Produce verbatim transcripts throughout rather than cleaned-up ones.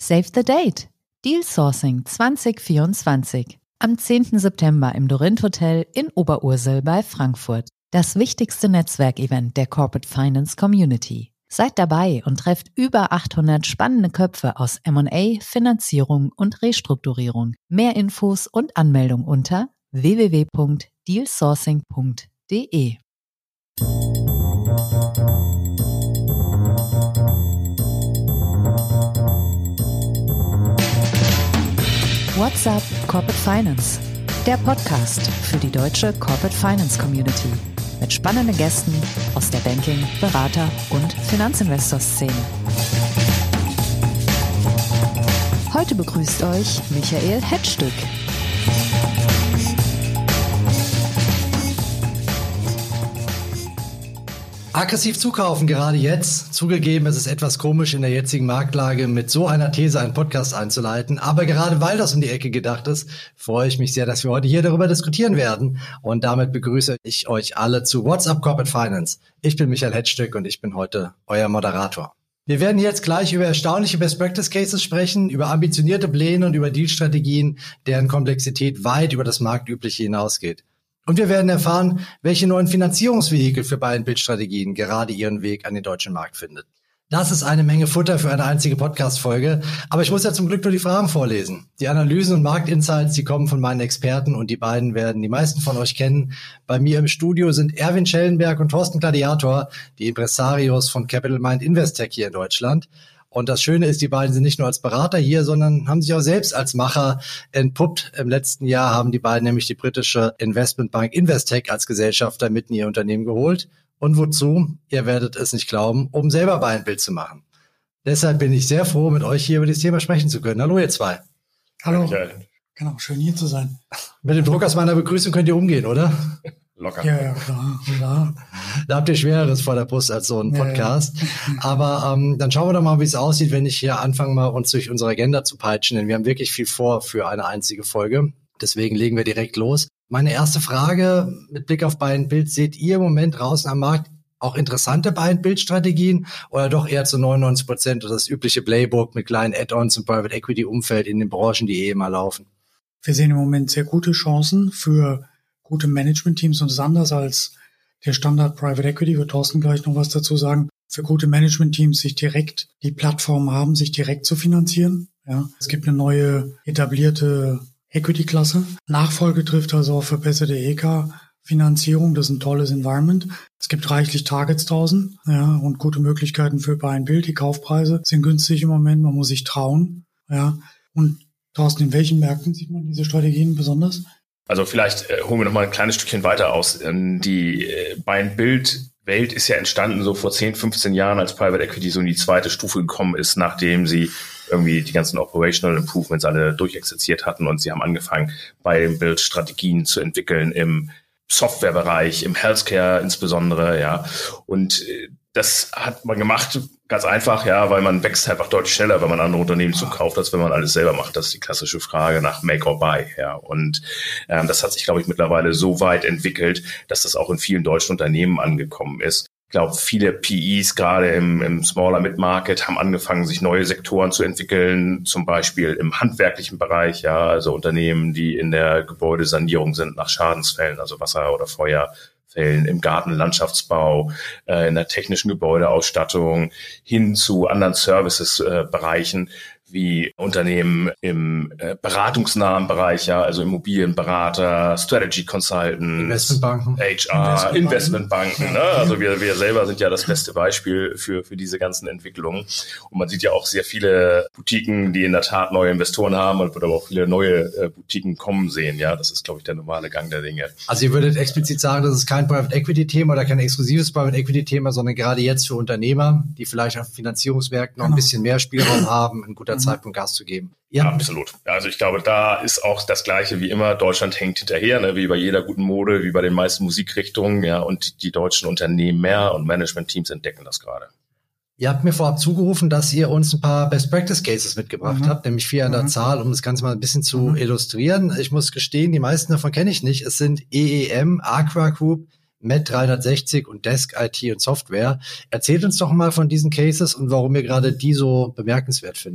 Save the date! Deal Sourcing zwanzig vierundzwanzig. Am zehnten September im Dorint Hotel in Oberursel bei Frankfurt. Das wichtigste Netzwerkevent der Corporate Finance Community. Seid dabei und trefft über achthundert spannende Köpfe aus M und A, Finanzierung und Restrukturierung. Mehr Infos und Anmeldung unter w w w punkt deal sourcing punkt d e. What's up Corporate Finance? Der Podcast für die deutsche Corporate Finance Community. Mit spannenden Gästen aus der Banking-, Berater- und Finanzinvestor-Szene. Heute begrüßt euch Michael Hettstück. Aggressiv zukaufen, gerade jetzt. Zugegeben, es ist etwas komisch in der jetzigen Marktlage, mit so einer These einen Podcast einzuleiten. Aber gerade weil das um die Ecke gedacht ist, freue ich mich sehr, dass wir heute hier darüber diskutieren werden. Und damit begrüße ich euch alle zu What's up Corporate Finance. Ich bin Michael Hettstück und ich bin heute euer Moderator. Wir werden jetzt gleich über erstaunliche Best Practice Cases sprechen, über ambitionierte Pläne und über Dealstrategien, deren Komplexität weit über das Marktübliche hinausgeht. Und wir werden erfahren, welche neuen Finanzierungsvehikel für Buy-and-Build-Strategien gerade ihren Weg an den deutschen Markt findet. Das ist eine Menge Futter für eine einzige Podcast-Folge, aber ich muss ja zum Glück nur die Fragen vorlesen. Die Analysen und Marktinsights, die kommen von meinen Experten und die beiden werden die meisten von euch kennen. Bei mir im Studio sind Erwin Schellenberg und Thorsten Gladiator, die Impresarios von Capital Mind Investec hier in Deutschland. Und das Schöne ist, die beiden sind nicht nur als Berater hier, sondern haben sich auch selbst als Macher entpuppt. Im letzten Jahr haben die beiden nämlich die britische Investmentbank Investec als Gesellschafter mit in ihr Unternehmen geholt. Und wozu? Ihr werdet es nicht glauben, um selber Buy-and-Build zu machen. Deshalb bin ich sehr froh, mit euch hier über das Thema sprechen zu können. Hallo ihr zwei. Hallo. Genau, schön hier zu sein. Mit dem Druck aus meiner Begrüßung könnt ihr umgehen, oder? Locker. Ja, ja, klar, klar. Da habt ihr Schwereres vor der Brust als so ein Podcast. Ja, ja. Aber ähm, dann schauen wir doch mal, wie es aussieht, wenn ich hier anfange, mal uns durch unsere Agenda zu peitschen. Denn wir haben wirklich viel vor für eine einzige Folge. Deswegen legen wir direkt los. Meine erste Frage mit Blick auf Buy-and-Build. Seht ihr im Moment draußen am Markt auch interessante Buy-and-Build-Strategien oder doch eher zu neunundneunzig Prozent das übliche Playbook mit kleinen Add-ons im Private-Equity-Umfeld in den Branchen, die eh immer laufen? Wir sehen im Moment sehr gute Chancen für gute Management-Teams und das ist anders als der Standard Private Equity, wird Thorsten gleich noch was dazu sagen, für gute Management-Teams sich direkt die Plattform haben, sich direkt zu finanzieren. Ja, es gibt eine neue etablierte Equity-Klasse. Nachfolge trifft also auf verbesserte E K-Finanzierung. Das ist ein tolles Environment. Es gibt reichlich Targets draußen, ja, und gute Möglichkeiten für Buy-and-Build. Die Kaufpreise sind günstig im Moment. Man muss sich trauen. Ja, und Thorsten, in welchen Märkten sieht man diese Strategien besonders? Also vielleicht äh, holen wir noch mal ein kleines Stückchen weiter aus. Ähm, die äh, Buy-and-Build-Welt ist ja entstanden so vor zehn, fünfzehn Jahren, als Private Equity so in die zweite Stufe gekommen ist, nachdem sie irgendwie die ganzen Operational Improvements alle durchexerziert hatten und sie haben angefangen, Buy-and-Build-Strategien zu entwickeln im Softwarebereich, im Healthcare insbesondere, ja. Und äh, das hat man gemacht, ganz einfach, ja, weil man wächst einfach deutlich schneller, wenn man andere Unternehmen zukauft, als wenn man alles selber macht. Das ist die klassische Frage nach Make or Buy, ja. Und ähm, das hat sich, glaube ich, mittlerweile so weit entwickelt, dass das auch in vielen deutschen Unternehmen angekommen ist. Ich glaube, viele P Es, gerade im, im Smaller Mid-Market, haben angefangen, sich neue Sektoren zu entwickeln, zum Beispiel im handwerklichen Bereich, ja, also Unternehmen, die in der Gebäudesanierung sind nach Schadensfällen, also Wasser- oder Feuerfällen, im Gartenlandschaftsbau, äh, in der technischen Gebäudeausstattung, hin zu anderen Services-Bereichen, äh, wie Unternehmen im äh, beratungsnahen Bereich, ja, also Immobilienberater, Strategy Consultants, Investmentbanken, H R, Investmentbanken, Investmentbanken, ne? Also wir, wir selber sind ja das beste Beispiel für, für diese ganzen Entwicklungen. Und man sieht ja auch sehr viele Boutiquen, die in der Tat neue Investoren haben und wird aber auch viele neue äh, Boutiquen kommen sehen, ja. Das ist, glaube ich, der normale Gang der Dinge. Also ihr würdet explizit sagen, das ist kein Private Equity Thema oder kein exklusives Private Equity Thema, sondern gerade jetzt für Unternehmer, die vielleicht auf Finanzierungsmärkten noch ein bisschen mehr Spielraum haben, ein guter Zeitpunkt Gas zu geben. Ja, absolut. Also ich glaube, da ist auch das Gleiche wie immer. Deutschland hängt hinterher, ne, wie bei jeder guten Mode, wie bei den meisten Musikrichtungen, ja, und die deutschen Unternehmer und Management-Teams entdecken das gerade. Ihr habt mir vorab zugerufen, dass ihr uns ein paar Best Practice Cases mitgebracht mhm. habt, nämlich vier an der mhm. Zahl, um das Ganze mal ein bisschen zu mhm. illustrieren. Ich muss gestehen, die meisten davon kenne ich nicht. Es sind E E M, Aqua Group, M E T dreihundertsechzig und Desk I T und Software. Erzählt uns doch mal von diesen Cases und warum ihr gerade die so bemerkenswert findet.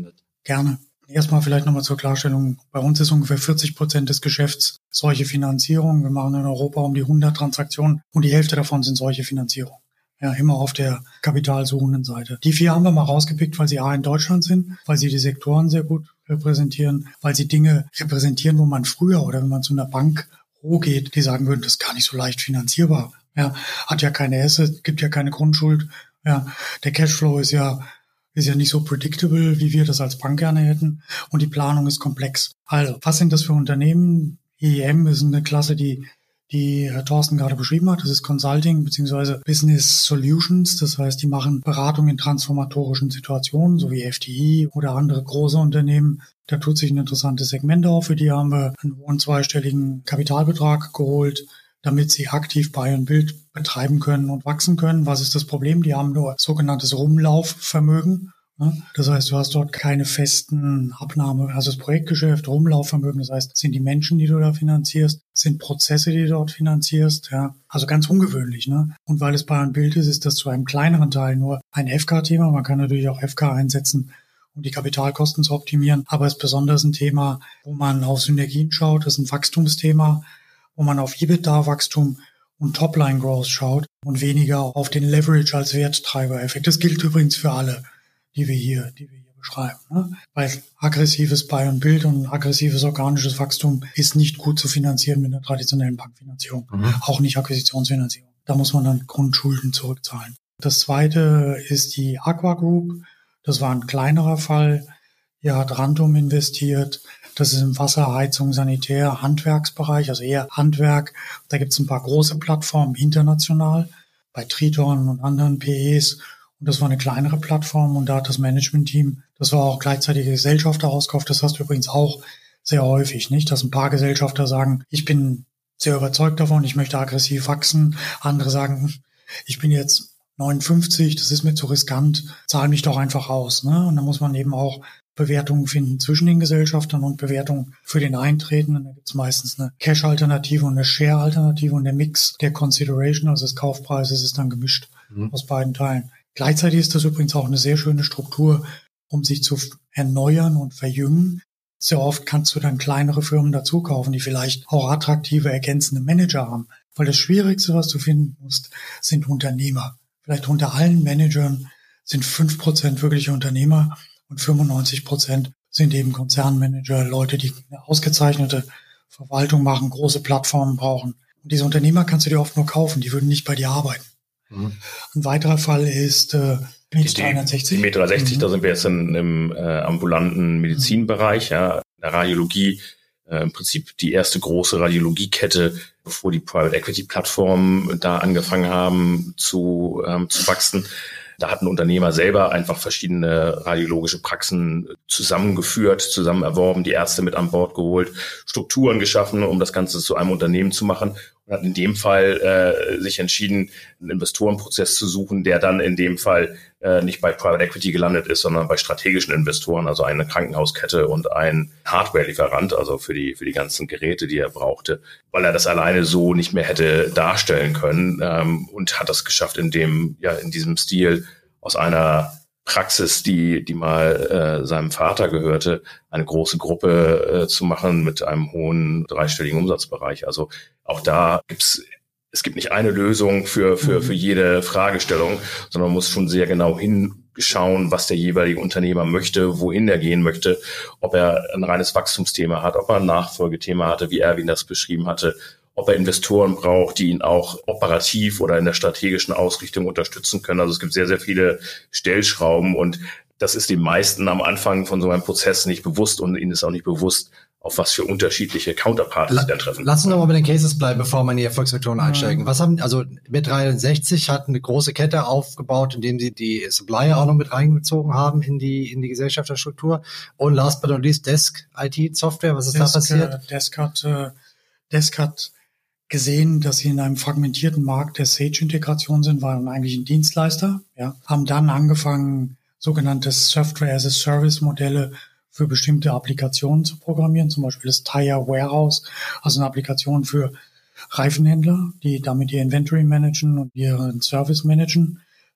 Gerne. Erstmal vielleicht nochmal zur Klarstellung. Bei uns ist ungefähr vierzig Prozent des Geschäfts solche Finanzierung. Wir machen in Europa um die hundert Transaktionen und die Hälfte davon sind solche Finanzierung. Ja, immer auf der kapitalsuchenden Seite. Die vier haben wir mal rausgepickt, weil sie A in Deutschland sind, weil sie die Sektoren sehr gut repräsentieren, weil sie Dinge repräsentieren, wo man früher oder wenn man zu einer Bank hochgeht, die sagen würden, das ist gar nicht so leicht finanzierbar. Ja, hat ja keine Asset, gibt ja keine Grundschuld. Ja, der Cashflow ist ja ist ja nicht so predictable, wie wir das als Bank gerne hätten. Und die Planung ist komplex. Also, was sind das für Unternehmen? E E M ist eine Klasse, die die Herr Thorsten gerade beschrieben hat. Das ist Consulting bzw. Business Solutions. Das heißt, die machen Beratung in transformatorischen Situationen, so wie F T I oder andere große Unternehmen. Da tut sich ein interessantes Segment auf. Für die haben wir einen hohen zweistelligen Kapitalbetrag geholt, damit sie aktiv Buy and Build betreiben können und wachsen können. Was ist das Problem? Die haben nur sogenanntes Rumlaufvermögen. Das heißt, du hast dort keine festen Abnahme, also das Projektgeschäft, Rumlaufvermögen, das heißt, sind die Menschen, die du da finanzierst, sind Prozesse, die du dort finanzierst, ja, also ganz ungewöhnlich, ne? Und weil es Buy and Build ist, ist das zu einem kleineren Teil nur ein F K-Thema. Man kann natürlich auch F K einsetzen, um die Kapitalkosten zu optimieren, aber es ist besonders ein Thema, wo man auf Synergien schaut, das ist ein Wachstumsthema, wo man auf EBITDA-Wachstum und Topline-Growth schaut und weniger auf den Leverage als Werttreiber-Effekt. Das gilt übrigens für alle, die wir hier, die wir hier beschreiben, ne? Weil aggressives Buy and Build und aggressives organisches Wachstum ist nicht gut zu finanzieren mit einer traditionellen Bankfinanzierung, mhm. auch nicht Akquisitionsfinanzierung. Da muss man dann Grundschulden zurückzahlen. Das zweite ist die Aqua Group. Das war ein kleinerer Fall. Hier hat Rantum investiert. Das ist im Wasser, Heizung, Sanitär, Handwerksbereich, also eher Handwerk. Da gibt es ein paar große Plattformen international, bei Triton und anderen P Es. Und das war eine kleinere Plattform und da hat das Management-Team, das war auch gleichzeitig Gesellschafter ausgekauft. Das hast du übrigens auch sehr häufig, nicht? Dass ein paar Gesellschafter sagen, ich bin sehr überzeugt davon, ich möchte aggressiv wachsen. Andere sagen, ich bin jetzt neunundfünfzig, das ist mir zu riskant, zahl mich doch einfach aus, ne? Und da muss man eben auch Bewertungen finden zwischen den Gesellschaftern und Bewertungen für den Eintretenden. Da gibt es meistens eine Cash-Alternative und eine Share-Alternative und der Mix der Consideration, also des Kaufpreises, ist dann gemischt mhm. aus beiden Teilen. Gleichzeitig ist das übrigens auch eine sehr schöne Struktur, um sich zu erneuern und verjüngen. Sehr oft kannst du dann kleinere Firmen dazu kaufen, die vielleicht auch attraktive, ergänzende Manager haben. Weil das Schwierigste, was du finden musst, sind Unternehmer. Vielleicht unter allen Managern sind fünf Prozent wirkliche Unternehmer und fünfundneunzig Prozent sind eben Konzernmanager, Leute, die eine ausgezeichnete Verwaltung machen, große Plattformen brauchen. Und diese Unternehmer kannst du dir oft nur kaufen, die würden nicht bei dir arbeiten. Mhm. Ein weiterer Fall ist äh, Med dreihundertsechzig. Die Med dreihundertsechzig, mhm. da sind wir jetzt in, im äh, ambulanten Medizinbereich, ja, in der Radiologie, äh, im Prinzip die erste große Radiologiekette, bevor die Private Equity Plattformen da angefangen haben zu, ähm, zu wachsen. Da hatten Unternehmer selber einfach verschiedene radiologische Praxen zusammengeführt, zusammen erworben, die Ärzte mit an Bord geholt, Strukturen geschaffen, um das Ganze zu einem Unternehmen zu machen. Und hat in dem Fall äh, sich entschieden, einen Investorenprozess zu suchen, der dann in dem Fall äh, nicht bei Private Equity gelandet ist, sondern bei strategischen Investoren, also eine Krankenhauskette und ein Hardware-Lieferant, also für die für die ganzen Geräte, die er brauchte, weil er das alleine so nicht mehr hätte darstellen können, ähm, und hat das geschafft, in dem ja in diesem Stil aus einer Praxis, die die mal äh, seinem Vater gehörte, eine große Gruppe äh, zu machen mit einem hohen dreistelligen Umsatzbereich. Also auch da gibt's es gibt nicht eine Lösung für für für jede Fragestellung, sondern man muss schon sehr genau hinschauen, was der jeweilige Unternehmer möchte, wohin er gehen möchte, ob er ein reines Wachstumsthema hat, ob er ein Nachfolgethema hatte, wie Erwin das beschrieben hatte, ob er Investoren braucht, die ihn auch operativ oder in der strategischen Ausrichtung unterstützen können. Also es gibt sehr, sehr viele Stellschrauben und das ist den meisten am Anfang von so einem Prozess nicht bewusst und ihnen ist auch nicht bewusst, auf was für unterschiedliche Counterparts La- sie dann treffen. Lass uns noch mal bei den Cases bleiben, bevor wir in die Erfolgsfaktoren einsteigen. Was haben, also Med dreihundertsechzig hat eine große Kette aufgebaut, indem sie die Supplier auch noch mit reingezogen haben in die in die Gesellschafterstruktur. Und last but not least Desk I T Software. Was ist Desk, da passiert? Äh, Desk hat äh, Desk hat gesehen, dass sie in einem fragmentierten Markt der Sage-Integration sind, waren eigentlich ein Dienstleister, ja, haben dann angefangen, sogenannte Software-as-a-Service-Modelle für bestimmte Applikationen zu programmieren, zum Beispiel das Tire Warehouse, also eine Applikation für Reifenhändler, die damit ihr Inventory managen und ihren Service managen,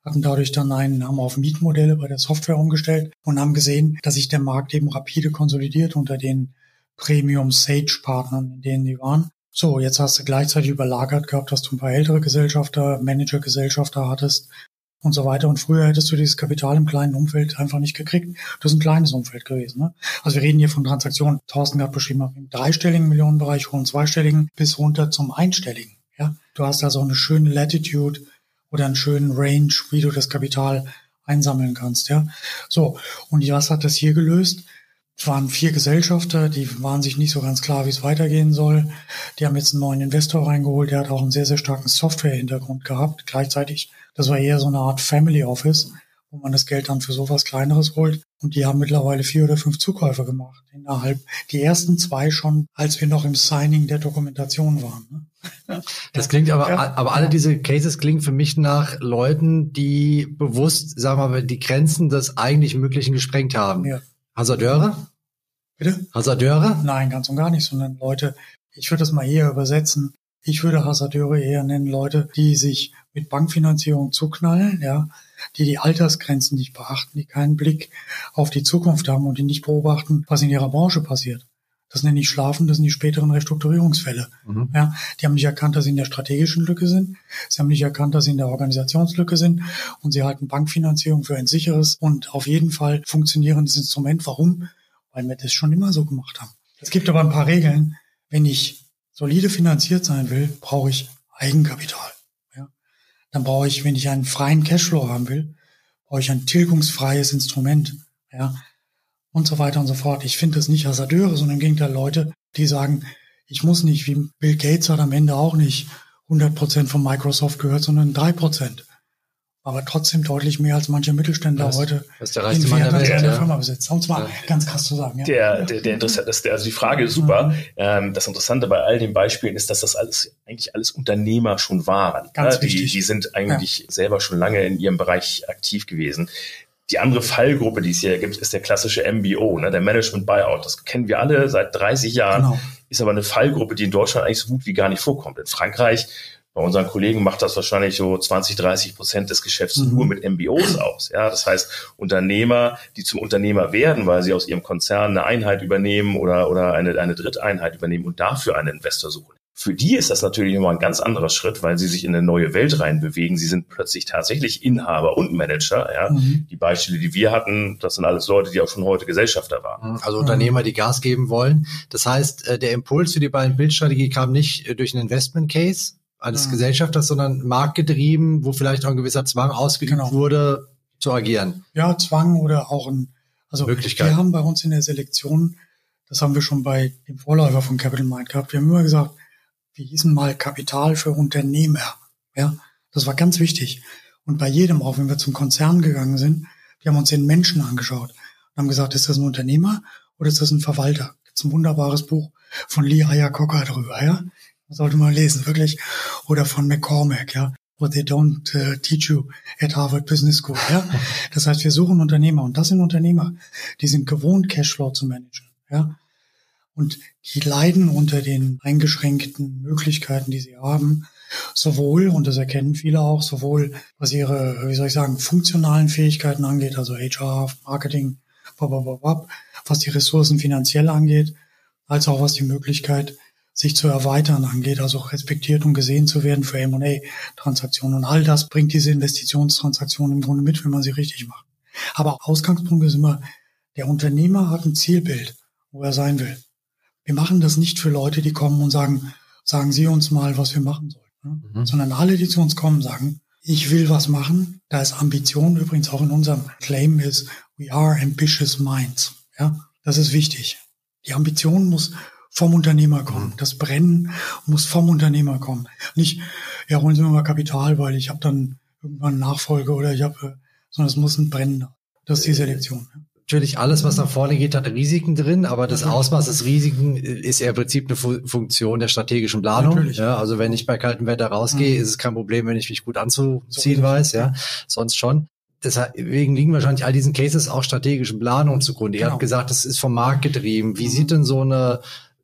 hatten dadurch dann einen, haben auf Mietmodelle bei der Software umgestellt und haben gesehen, dass sich der Markt eben rapide konsolidiert unter den Premium-Sage-Partnern, in denen die waren. So, jetzt hast du gleichzeitig überlagert gehabt, dass du ein paar ältere Gesellschafter, Manager-Gesellschafter hattest und so weiter. Und früher hättest du dieses Kapital im kleinen Umfeld einfach nicht gekriegt. Das ist ein kleines Umfeld gewesen. Ne? Also wir reden hier von Transaktionen, Thorsten gerade beschrieben hat, im dreistelligen Millionenbereich, hohen zweistelligen bis runter zum einstelligen. Ja, du hast also eine schöne Latitude oder einen schönen Range, wie du das Kapital einsammeln kannst. Ja, so. Und was hat das hier gelöst? Es waren vier Gesellschafter, die waren sich nicht so ganz klar, wie es weitergehen soll. Die haben jetzt einen neuen Investor reingeholt, der hat auch einen sehr, sehr starken Software-Hintergrund gehabt. Gleichzeitig, das war eher so eine Art Family Office, wo man das Geld dann für sowas Kleineres holt. Und die haben mittlerweile vier oder fünf Zukäufe gemacht. Innerhalb, die ersten zwei schon, als wir noch im Signing der Dokumentation waren. Ne? Das klingt aber, Ja. aber alle diese Cases klingen für mich nach Leuten, die bewusst, sagen wir mal, die Grenzen des eigentlich Möglichen gesprengt haben. Ja. Hasardeure? Bitte? Hasardeure? Nein, ganz und gar nicht, sondern Leute, ich würde das mal eher übersetzen. Ich würde Hasardeure eher nennen Leute, die sich mit Bankfinanzierung zuknallen, ja, die die Altersgrenzen nicht beachten, die keinen Blick auf die Zukunft haben und die nicht beobachten, was in ihrer Branche passiert. Das nenne ich Schlafen, das sind die späteren Restrukturierungsfälle. Mhm. Ja, die haben nicht erkannt, dass sie in der strategischen Lücke sind. Sie haben nicht erkannt, dass sie in der Organisationslücke sind. Und sie halten Bankfinanzierung für ein sicheres und auf jeden Fall funktionierendes Instrument. Warum? Weil wir das schon immer so gemacht haben. Es gibt aber ein paar Regeln. Wenn ich solide finanziert sein will, brauche ich Eigenkapital. Ja? Dann brauche ich, wenn ich einen freien Cashflow haben will, brauche ich ein tilgungsfreies Instrument. Ja? Und so weiter und so fort. Ich finde das nicht Hasardeure, sondern im Gegenteil Leute, die sagen, ich muss nicht, wie Bill Gates hat am Ende auch nicht hundert Prozent von Microsoft gehört, sondern drei Prozent. Aber trotzdem deutlich mehr als manche Mittelständler das, heute das ist der reichste Mann der Welt, seine ja. Firma besitzt. Um es mal ja. ganz krass zu sagen. Ja. Der, der, der interessant ist, also die Frage ist super. Mhm. Ähm, das Interessante bei all den Beispielen ist, dass das alles eigentlich alles Unternehmer schon waren. Ganz ja, die, wichtig. die sind eigentlich ja. selber schon lange in ihrem Bereich aktiv gewesen. Die andere Fallgruppe, die es hier gibt, ist der klassische M B O, ne, der Management Buyout. Das kennen wir alle seit dreißig Jahren. Genau. Ist aber eine Fallgruppe, die in Deutschland eigentlich so gut wie gar nicht vorkommt. In Frankreich, bei unseren Kollegen, macht das wahrscheinlich so zwanzig, dreißig Prozent des Geschäfts mhm. nur mit M B Os aus. Ja, das heißt, Unternehmer, die zum Unternehmer werden, weil sie aus ihrem Konzern eine Einheit übernehmen oder, oder eine, eine Dritteinheit übernehmen und dafür einen Investor suchen. Für die ist das natürlich immer ein ganz anderer Schritt, weil sie sich in eine neue Welt reinbewegen. Sie sind plötzlich tatsächlich Inhaber und Manager. Ja. Mhm. Die Beispiele, die wir hatten, das sind alles Leute, die auch schon heute Gesellschafter waren. Also Unternehmer, die Gas geben wollen. Das heißt, der Impuls für die beiden Bildstrategie kam nicht durch einen Investment Case eines mhm. Gesellschafters, sondern marktgetrieben, wo vielleicht auch ein gewisser Zwang ausgeübt genau. wurde, zu agieren. Ja, Zwang oder auch ein, also Möglichkeit. Wir haben bei uns in der Selektion, das haben wir schon bei dem Vorläufer von Capital Mind gehabt, wir haben immer gesagt, wir hießen mal Kapital für Unternehmer. Ja, das war ganz wichtig. Und bei jedem, auch wenn wir zum Konzern gegangen sind, wir haben uns den Menschen angeschaut und haben gesagt, ist das ein Unternehmer oder ist das ein Verwalter? Gibt es ein wunderbares Buch von Lee Iacocca drüber, ja? Das sollte man lesen, wirklich. Oder von McCormack, ja? What they don't uh, teach you at Harvard Business School, ja? Das heißt, wir suchen Unternehmer und das sind Unternehmer, die sind gewohnt, Cashflow zu managen, ja? Und die leiden unter den eingeschränkten Möglichkeiten, die sie haben, sowohl, und das erkennen viele auch, sowohl was ihre, wie soll ich sagen, funktionalen Fähigkeiten angeht, also H R, Marketing, was die Ressourcen finanziell angeht, als auch was die Möglichkeit, sich zu erweitern angeht, also respektiert und gesehen zu werden für M und A-Transaktionen. Und all das bringt diese Investitionstransaktionen im Grunde mit, wenn man sie richtig macht. Aber Ausgangspunkt ist immer, der Unternehmer hat ein Zielbild, wo er sein will. Wir machen das nicht für Leute, die kommen und sagen, sagen Sie uns mal, was wir machen sollen. Ne? Mhm. Sondern alle, die zu uns kommen, sagen, ich will was machen. Da ist Ambition, übrigens auch in unserem Claim ist, we are ambitious minds. Ja, das ist wichtig. Die Ambition muss vom Unternehmer kommen. Mhm. Das Brennen muss vom Unternehmer kommen. Nicht, ja, holen Sie mir mal Kapital, weil ich habe dann irgendwann Nachfolge oder ich habe, sondern es muss ein Brennen. Das ist die Selektion. Ja. Natürlich, alles, was nach vorne geht, hat Risiken drin, aber das Ausmaß des Risiken ist ja im Prinzip eine Fu- Funktion der strategischen Planung. Natürlich. Ja, also wenn ich bei kaltem Wetter rausgehe, mhm. ist es kein Problem, wenn ich mich gut anzuziehen so weiß, ja, sonst schon. Deswegen liegen wahrscheinlich all diesen Cases auch strategischen Planungen zugrunde. Ihr genau. habt gesagt, das ist vom Markt getrieben. Wie mhm. sieht denn so eine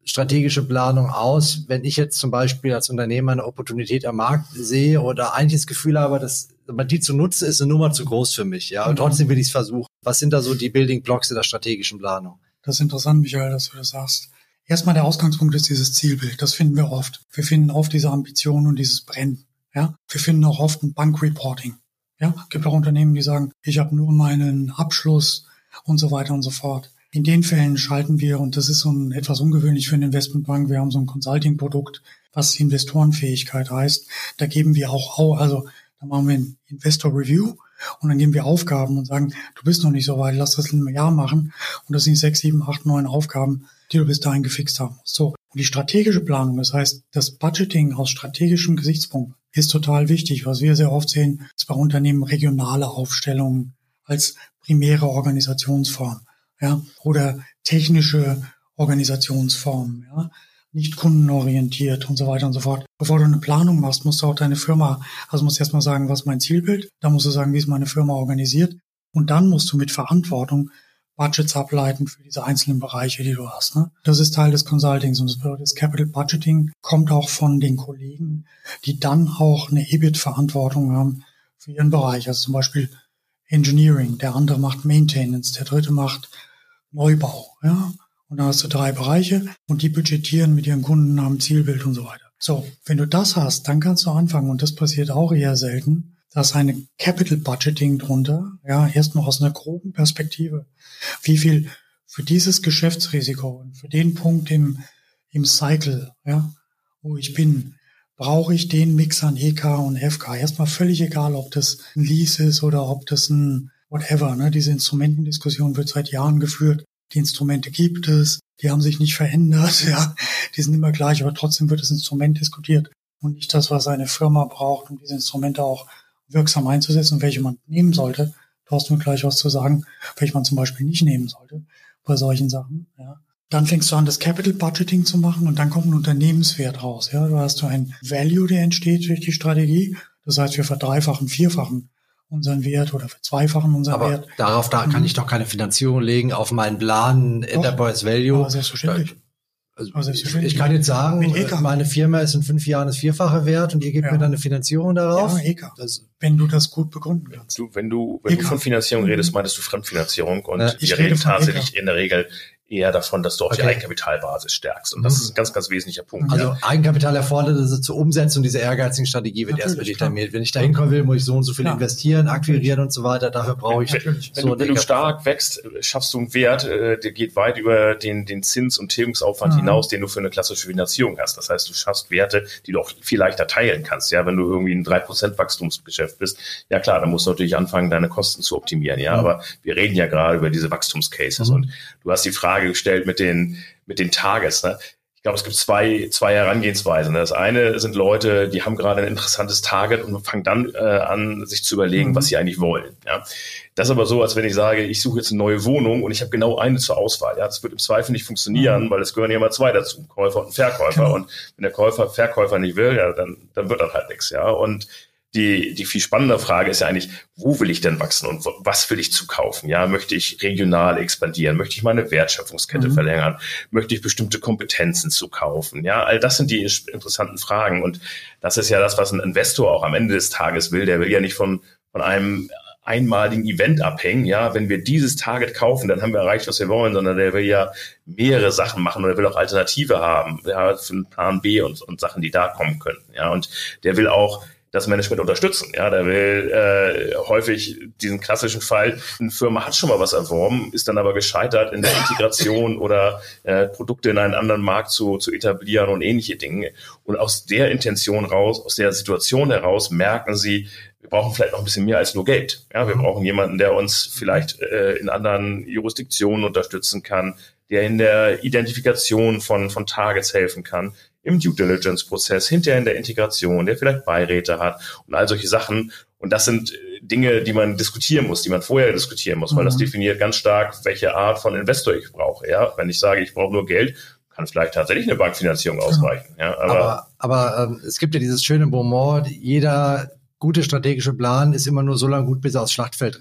strategische Planung aus, wenn ich jetzt zum Beispiel als Unternehmer eine Opportunität am Markt sehe oder eigentlich das Gefühl habe, dass die zu nutzen ist eine Nummer zu groß für mich, ja, und trotzdem will ich es versuchen. Was sind da so die Building Blocks in der strategischen Planung? Das ist interessant, Michael, dass du das sagst. Erstmal der Ausgangspunkt ist dieses Zielbild. Das finden wir oft. Wir finden oft diese Ambition und dieses Brennen. Ja, wir finden auch oft ein Bankreporting. Ja, gibt auch Unternehmen, die sagen, ich habe nur meinen Abschluss und so weiter und so fort. In den Fällen schalten wir, und das ist so ein, etwas ungewöhnlich für eine Investmentbank, wir haben so ein Consulting-Produkt, was Investorenfähigkeit heißt. Da geben wir auch, also da machen wir ein Investor Review und dann geben wir Aufgaben und sagen, du bist noch nicht so weit, lass das in einem Jahr machen. Und das sind sechs, sieben, acht, neun Aufgaben, die du bis dahin gefixt haben musst. So. Und die strategische Planung, das heißt, das Budgeting aus strategischem Gesichtspunkt ist total wichtig. Was wir sehr oft sehen, ist bei Unternehmen regionale Aufstellungen als primäre Organisationsform. Ja, oder technische Organisationsformen, ja, nicht kundenorientiert und so weiter und so fort. Bevor du eine Planung machst, musst du auch deine Firma, also musst du erstmal sagen, was ist mein Zielbild, dann musst du sagen, wie ist meine Firma organisiert und dann musst du mit Verantwortung Budgets ableiten für diese einzelnen Bereiche, die du hast. Ne? Das ist Teil des Consultings und das bedeutet, das Capital Budgeting kommt auch von den Kollegen, die dann auch eine E B I T-Verantwortung haben für ihren Bereich, also zum Beispiel Engineering, der andere macht Maintenance, der dritte macht Neubau, ja. Und da hast du drei Bereiche und die budgetieren mit ihren Kunden, haben Zielbild und so weiter. So, wenn du das hast, dann kannst du anfangen, und das passiert auch eher selten, da ist eine Capital Budgeting drunter, ja, erst noch aus einer groben Perspektive. Wie viel für dieses Geschäftsrisiko und für den Punkt im, im Cycle, ja, wo ich bin, brauche ich den Mix an E K und F K. Erstmal völlig egal, ob das ein Lease ist oder ob das ein whatever, ne? Diese Instrumentendiskussion wird seit Jahren geführt. Die Instrumente gibt es, die haben sich nicht verändert, ja. Die sind immer gleich, aber trotzdem wird das Instrument diskutiert und nicht das, was eine Firma braucht, um diese Instrumente auch wirksam einzusetzen und welche man nehmen sollte. Du hast mir gleich was zu sagen, welche man zum Beispiel nicht nehmen sollte bei solchen Sachen, ja. Dann fängst du an, das Capital Budgeting zu machen und dann kommt ein Unternehmenswert raus, ja. Du hast du ein Value, der entsteht durch die Strategie. Das heißt, wir verdreifachen, vierfachen unseren Wert oder verzweifachen unseren aber Wert. Darauf da kann ich doch keine Finanzierung legen auf meinen Plan, doch, Enterprise Value. Aber selbstverständlich. Also aber selbstverständlich. Ich kann jetzt sagen, meine Firma ist in fünf Jahren das Vierfache wert und ihr gebt ja. mir dann eine Finanzierung darauf. Ja, E K. Das, wenn du das gut begründen kannst. Du, wenn du, wenn du von Finanzierung redest, meinst du Fremdfinanzierung und ja, wir reden tatsächlich in der Regel eher davon, dass du auch okay. die Eigenkapitalbasis stärkst. Und das mhm. ist ein ganz, ganz wesentlicher Punkt. Also ja. Eigenkapital erfordert, also zur Umsetzung dieser ehrgeizigen Strategie wird erst determiniert. Wenn ich da hinkommen will, muss ich so und so viel ja. investieren, akquirieren und so weiter. Dafür brauche ich wenn, so wenn, du, wenn du stark wächst, schaffst du einen Wert, äh, der geht weit über den, den Zins- und Tilgungsaufwand mhm. hinaus, den du für eine klassische Finanzierung hast. Das heißt, du schaffst Werte, die du auch viel leichter teilen kannst. Ja, wenn du irgendwie ein drei Prozent Wachstumsgeschäft bist, ja klar, dann musst du natürlich anfangen, deine Kosten zu optimieren. Ja, mhm. aber wir reden ja gerade über diese Wachstumscases mhm. und du hast die Frage gestellt mit den mit den Targets. Ne? Ich glaube, es gibt zwei zwei Herangehensweisen. Das eine sind Leute, die haben gerade ein interessantes Target und fangen dann äh, an, sich zu überlegen, mhm. was sie eigentlich wollen. Ja? Das ist aber so, als wenn ich sage, ich suche jetzt eine neue Wohnung und ich habe genau eine zur Auswahl. Ja, das wird im Zweifel nicht funktionieren, mhm. weil es gehören ja immer zwei dazu, ein Käufer und ein Verkäufer. Genau. Und wenn der Käufer Verkäufer nicht will, ja, dann dann wird das halt nichts. Ja, und Die, die viel spannende Frage ist ja eigentlich, wo will ich denn wachsen und was will ich zukaufen? Ja, möchte ich regional expandieren? Möchte ich meine Wertschöpfungskette mhm. verlängern? Möchte ich bestimmte Kompetenzen zukaufen? Ja, all das sind die interessanten Fragen. Und das ist ja das, was ein Investor auch am Ende des Tages will. Der will ja nicht von, von einem einmaligen Event abhängen. Ja, wenn wir dieses Target kaufen, dann haben wir erreicht, was wir wollen, sondern der will ja mehrere Sachen machen und er will auch Alternative haben. Ja, für einen Plan B und, und Sachen, die da kommen könnten. Ja, und der will auch das Management unterstützen. Ja, der will äh, häufig diesen klassischen Fall, eine Firma hat schon mal was erworben, ist dann aber gescheitert in der Integration oder äh, Produkte in einen anderen Markt zu, zu etablieren und ähnliche Dinge. Und aus der Intention raus, aus der Situation heraus merken sie, wir brauchen vielleicht noch ein bisschen mehr als nur Geld. Ja, wir brauchen jemanden, der uns vielleicht äh, in anderen Jurisdiktionen unterstützen kann, der in der Identifikation von, von Targets helfen kann, im Due Diligence-Prozess, hinterher in der Integration, der vielleicht Beiräte hat und all solche Sachen. Und das sind Dinge, die man diskutieren muss, die man vorher diskutieren muss, weil mhm. das definiert ganz stark, welche Art von Investor ich brauche. Ja, wenn ich sage, ich brauche nur Geld, kann vielleicht tatsächlich eine Bankfinanzierung ausreichen. Ja, aber aber, aber ähm, es gibt ja dieses schöne Bonmot, jeder gute strategische Plan ist immer nur so lange gut, bis er aufs Schlachtfeld trifft.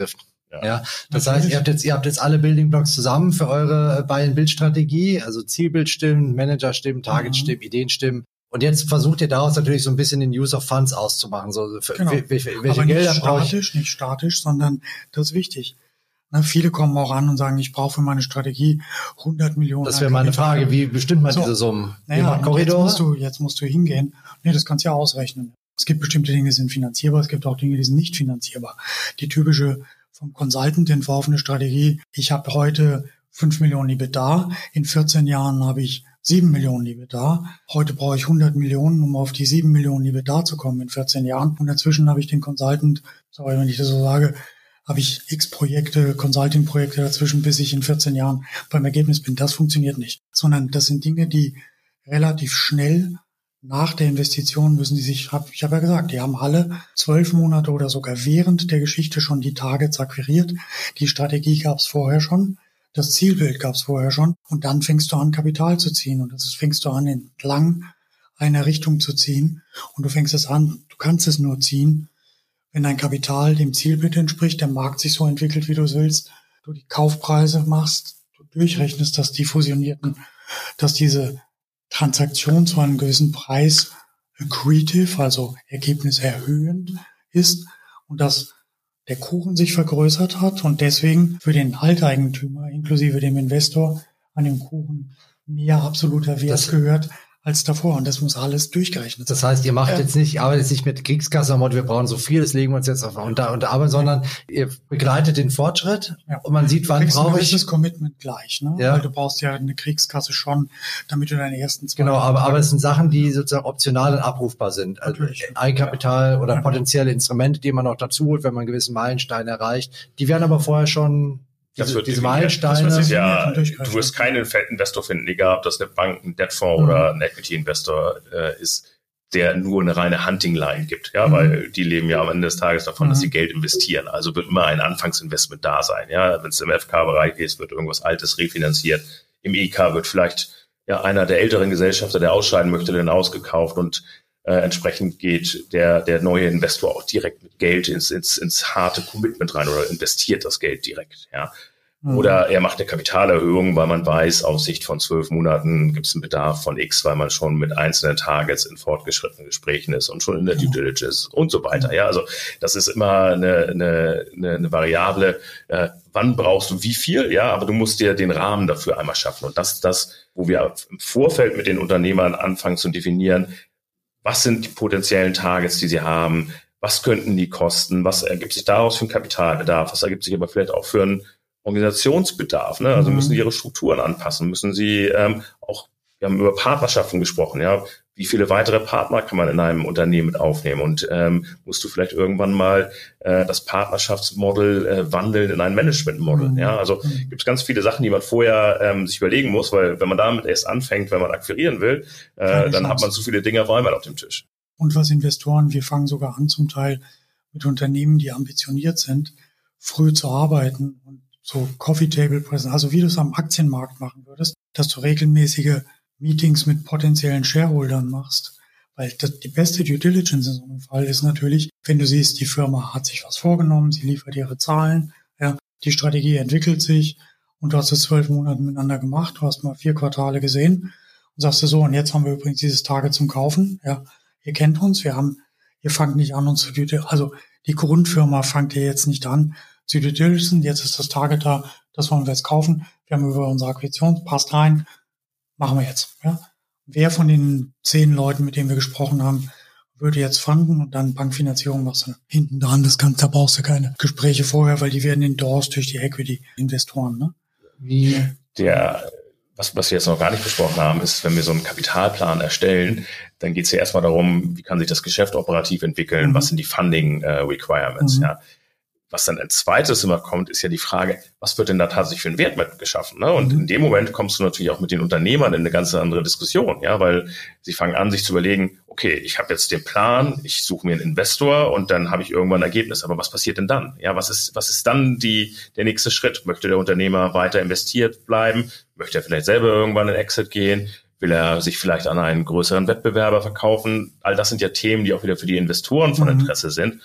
Ja, ja das natürlich. heißt, ihr habt jetzt, ihr habt jetzt alle Building Blocks zusammen für eure Buy-and-Build-Strategie, also Zielbild stimmen, Manager stimmen, Target mhm. stimmen, Ideen stimmen. Und jetzt versucht ihr daraus natürlich so ein bisschen den Use of Funds auszumachen. So, für, genau. welche, welche Aber Gelder nicht statisch, nicht statisch, sondern das ist wichtig. Na, viele kommen auch an und sagen, ich brauche für meine Strategie hundert Millionen. Das wäre meine Frage, wie bestimmt man so, diese Summen? Naja, jetzt musst du, jetzt musst du hingehen. Nee, das kannst du ja ausrechnen. Es gibt bestimmte Dinge, die sind finanzierbar, es gibt auch Dinge, die sind nicht finanzierbar. Die typische vom Consultant entworfene Strategie, ich habe heute fünf Millionen EBITDA, in vierzehn Jahren habe ich sieben Millionen EBITDA. Heute brauche ich hundert Millionen, um auf die sieben Millionen EBITDA zu kommen in vierzehn Jahren. Und dazwischen habe ich den Consultant, sorry, wenn ich das so sage, habe ich x Projekte, Consulting-Projekte dazwischen, bis ich in vierzehn Jahren beim Ergebnis bin. Das funktioniert nicht. Sondern das sind Dinge, die relativ schnell nach der Investition müssen die sich, hab, ich habe ja gesagt, die haben alle zwölf Monate oder sogar während der Geschichte schon die Targets akquiriert. Die Strategie gab es vorher schon. Das Zielbild gab es vorher schon. Und dann fängst du an, Kapital zu ziehen. Und das fängst du an, entlang einer Richtung zu ziehen. Und du fängst es an, du kannst es nur ziehen, wenn dein Kapital dem Zielbild entspricht, der Markt sich so entwickelt, wie du es willst, du die Kaufpreise machst, du durchrechnest, dass die fusionierten, dass diese Transaktion zu einem gewissen Preis accretive, also ergebniserhöhend ist und dass der Kuchen sich vergrößert hat und deswegen für den Alteigentümer inklusive dem Investor an dem Kuchen mehr absoluter Wert das gehört als davor. Und das muss alles durchgerechnet sein. Das heißt, ihr macht ja. jetzt nicht, arbeitet jetzt nicht mit Kriegskasse am Motto, wir brauchen so viel, das legen wir uns jetzt auf und da und arbeiten, sondern ihr begleitet den Fortschritt ja. und man sieht, wann brauche ich. Das Commitment gleich, ne? Ja. Weil du brauchst ja eine Kriegskasse schon, damit du deine ersten zwei. Genau, aber, aber es sind Sachen, die sozusagen optional und abrufbar sind. Also Eigenkapital oder ja. potenzielle Instrumente, die man noch dazu holt, wenn man einen gewissen Meilenstein erreicht. Die werden aber vorher schon Das diese, wird diese Meilensteine. Das ist ja, du wirst keinen Investor finden, egal ob das eine Bank, ein Debtfonds mhm. oder ein Equity-Investor äh, ist, der nur eine reine Hunting-Line gibt. Ja, mhm. weil die leben ja am Ende des Tages davon, mhm. dass sie Geld investieren. Also wird immer ein Anfangsinvestment da sein. Ja, wenn es im F K-Bereich ist, wird irgendwas Altes refinanziert. Im E K wird vielleicht ja einer der älteren Gesellschafter, der ausscheiden möchte, dann ausgekauft und Äh, entsprechend geht der der neue Investor auch direkt mit Geld ins ins ins harte Commitment rein oder investiert das Geld direkt, ja. Mhm. Oder er macht eine Kapitalerhöhung, weil man weiß, auf Sicht von zwölf Monaten gibt es einen Bedarf von X, weil man schon mit einzelnen Targets in fortgeschrittenen Gesprächen ist und schon in der Due Diligence und so weiter, ja. Also das ist immer eine eine eine, eine Variable, äh, wann brauchst du wie viel, ja, aber du musst dir den Rahmen dafür einmal schaffen. Und das ist das, wo wir im Vorfeld mit den Unternehmern anfangen zu definieren, was sind die potenziellen Targets, die sie haben? Was könnten die kosten? Was ergibt sich daraus für einen Kapitalbedarf? Was ergibt sich aber vielleicht auch für einen Organisationsbedarf? Ne? Also müssen sie ihre Strukturen anpassen? Müssen sie ähm, auch, wir haben über Partnerschaften gesprochen, ja? Wie viele weitere Partner kann man in einem Unternehmen mit aufnehmen? Und ähm, musst du vielleicht irgendwann mal äh, das Partnerschaftsmodell äh, wandeln in ein Managementmodell? Mhm. Ja, also mhm. gibt es ganz viele Sachen, die man vorher ähm, sich überlegen muss, weil wenn man damit erst anfängt, wenn man akquirieren will, äh, dann hat man zu viele Dinge auf einmal auf dem Tisch. Und was Investoren, wir fangen sogar an zum Teil mit Unternehmen, die ambitioniert sind, früh zu arbeiten und so Coffee Table Presence, also wie du es am Aktienmarkt machen würdest, dass du regelmäßige Meetings mit potenziellen Shareholdern machst. Weil das, die beste Due Diligence in so einem Fall ist natürlich, wenn du siehst, die Firma hat sich was vorgenommen, sie liefert ihre Zahlen, ja, die Strategie entwickelt sich und du hast es zwölf Monate miteinander gemacht, du hast mal vier Quartale gesehen und sagst du so, und jetzt haben wir übrigens dieses Target zum Kaufen, ja, ihr kennt uns, wir haben, ihr fangt nicht an, uns zu Due Diligence, also die Grundfirma fangt ihr jetzt nicht an zu Due Diligence, jetzt ist das Target da, das wollen wir jetzt kaufen, wir haben über unsere Akquisition, passt rein, machen wir jetzt. Ja? Wer von den zehn Leuten, mit denen wir gesprochen haben, würde jetzt fanden und dann Bankfinanzierung machst du hinten dran. Das kann, da brauchst du keine Gespräche vorher, weil die werden endorsed durch die Equity-Investoren. Ne? Wie der, was, was wir jetzt noch gar nicht besprochen haben, ist, wenn wir so einen Kapitalplan erstellen, dann geht es ja erstmal darum, wie kann sich das Geschäft operativ entwickeln, mhm. was sind die Funding-Requirements, äh, mhm. ja. Was dann als zweites immer kommt, ist ja die Frage, was wird denn da tatsächlich für einen Wert mit geschaffen? Ne? Und mhm. in dem Moment kommst du natürlich auch mit den Unternehmern in eine ganz andere Diskussion, ja, weil sie fangen an, sich zu überlegen, okay, ich habe jetzt den Plan, ich suche mir einen Investor und dann habe ich irgendwann ein Ergebnis. Aber was passiert denn dann? Ja, was ist, was ist dann die, der nächste Schritt? Möchte der Unternehmer weiter investiert bleiben? Möchte er vielleicht selber irgendwann in Exit gehen? Will er sich vielleicht an einen größeren Wettbewerber verkaufen? All das sind ja Themen, die auch wieder für die Investoren von Interesse mhm. sind.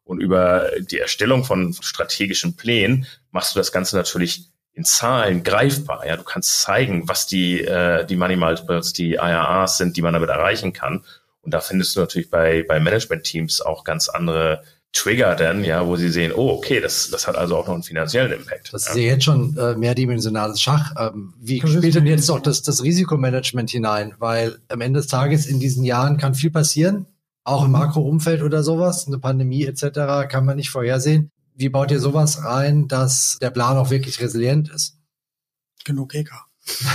Und über die Erstellung von strategischen Plänen machst du das Ganze natürlich in Zahlen greifbar. Ja, du kannst zeigen, was die äh, die Money Multiples, die I R Rs sind, die man damit erreichen kann. Und da findest du natürlich bei bei Management-Teams auch ganz andere Trigger dann, ja, wo sie sehen, oh, okay, das das hat also auch noch einen finanziellen Impact. Das ja. ist ja jetzt schon äh, mehrdimensionales Schach. Ähm, wie spielt denn jetzt auch das das Risikomanagement hinein? Weil am Ende des Tages in diesen Jahren kann viel passieren, auch im Makroumfeld oder sowas, eine Pandemie et cetera kann man nicht vorhersehen. Wie baut ihr sowas rein, dass der Plan auch wirklich resilient ist? Genug E K.